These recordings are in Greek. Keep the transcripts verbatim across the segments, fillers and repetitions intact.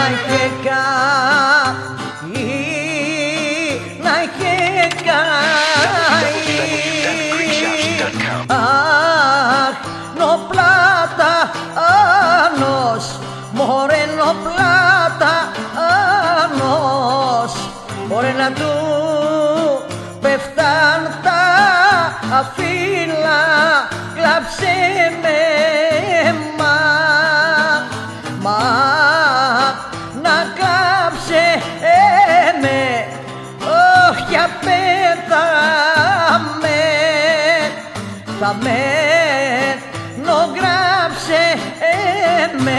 είχε καεί, να είχε καεί. Αχ, νοπλάτανος, μωρέ νοπλάτανος, μωρέ να του πέφταν τα φύλλα, κλάψε με μα, μα να κλάψε με, όχι απέταμε, θα μένω, γράψε με.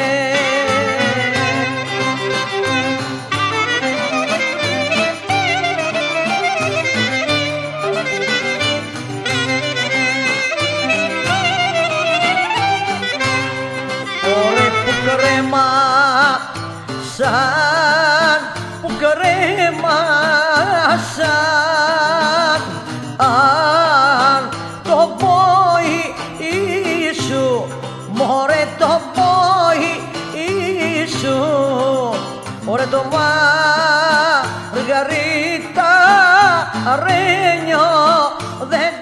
Κρέμασαν, που κρέμασαν, αν το πόη σου, μωρέ το πόη σου, μωρέ το Μαργαρίτα Ρένιο δεν